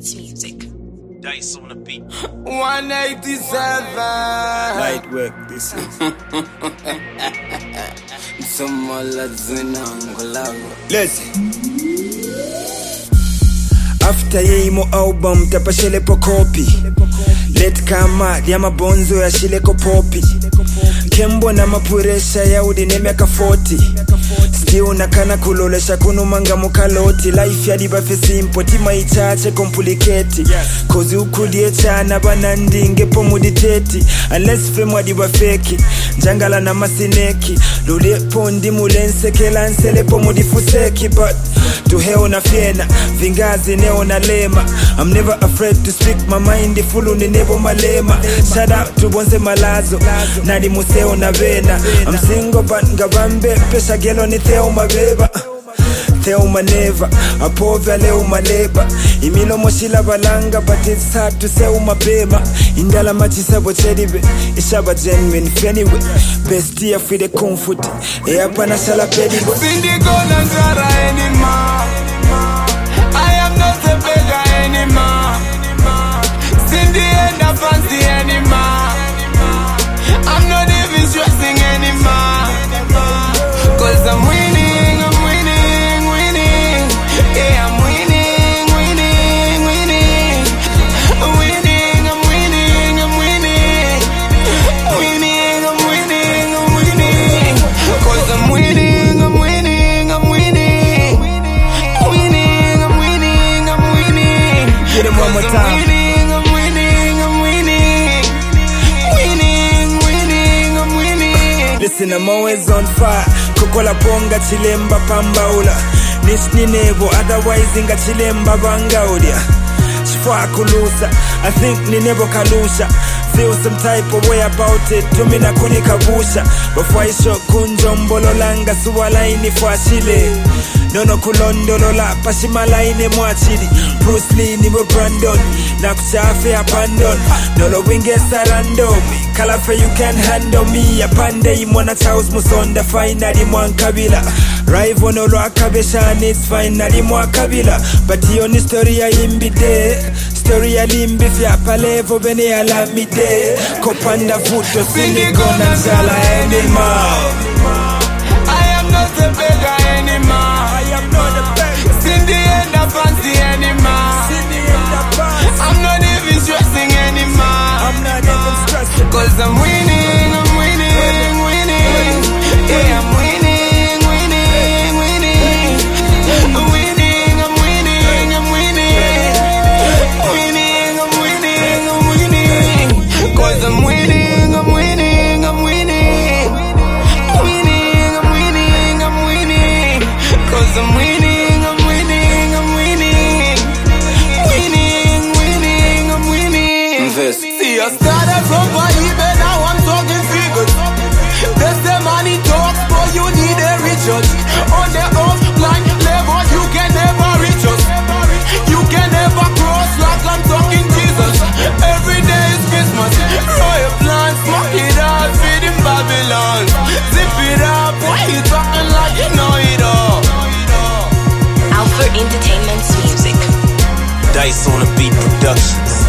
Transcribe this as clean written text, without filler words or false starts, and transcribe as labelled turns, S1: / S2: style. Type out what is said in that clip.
S1: Entertainment Music.
S2: Dice on the beat.
S3: 187.
S4: Light work, this is. Listen. After yeimo album tapashele po copy. Let kama liama bonzo ya shile ko popi. Kembo na mapuresha ya udineme ka 40. Still nakana kulolesha kunumanga mukaloti. Life ya diba fe simple tima ichache complicate. Kozi ukulie chana banandinge po muditeti. Unless frame wa diba feki. Njangala na masineki. Lule pondi mulense kelansele po mudifuseki. But to hell na fiena. Vingazi neo na lema. I'm never afraid to speak my mind. Fulu ni nebo malema. Shout out to Bonze Malazo. Nadi museo na vena. I'm single but ngabambe. Pesha gelo ni Theo mabeba. Theo maneva. Apovya leo maleba. Imilo moshila balanga. But it's hard to say umabema. Indala machisa bochedibe. Ishaba genuine anyway. Bestia for the comfort. Eapa na shala pedibo.
S3: Sindigo na njara anymore. I am not a beggar anymore. Cindy and a fancy anymore. I'm not even stressing anymore. Cause I'm winning, I'm winning, winning. Yeah, I'm winning, winning, winning. Winning, I'm winning, I'm winning. Winning, I'm winning, I'm winning. Cause I'm winning, I'm winning, I'm winning. Winning, I'm winning, I'm winning.
S4: Get him one more time. Listen, I'm always on fire. Kokola ponga chilemba pambaula. Nishni nebo, otherwise inga chilemba bangaudia. Shifwa kulusa, I think ni nebo kalusha. Feel some type of way about it. Tumina kuni kabusha. Before I show kunjombolo langa suwala ini fashile. Nono kulondolo la pashimala ine mwachidi. Bruce Lee niwe Brandon. Na kuchafe abandon. Nolo winge sarandomi. Kalafe you can handle me. Apande imwana Charles Musonda. Finally mwankabila. Rival nolo akabesha and it's finally mwakabila. But hiyo ni story ya imbide. Story ya limbi fya palevo bene ya lamide. Kopanda futo siniko na njala anymore.
S3: I am not a beggar anymore.
S4: I am not a beggar.
S3: Cindy and a fancy anymore. I'm not even stressing anymore.
S4: I'm not even stressing.
S3: Cause I'm winning, I'm winning, winning. Yeah, I'm winning, winning, winning. Winning, I'm winning, I'm winning. Winning, I'm winning, I'm winning. Cause I'm winning, I'm winning, I'm winning. Winning, I'm winning, I'm winning. Cause I'm winning, I'm winning, I'm winning. Winning, winning, I'm winning. See, I started from Bahibe, now I'm talking figures. They say money talks, but you need a riches. On the offline level, you can never reach us. You can never cross like I'm talking Jesus. Every day is Christmas. Royal plans, smoke it up, feed in Babylon. Zip it up, why you talking like you know it all?
S1: Alpha Entertainment Music.
S2: Dice on the beat productions.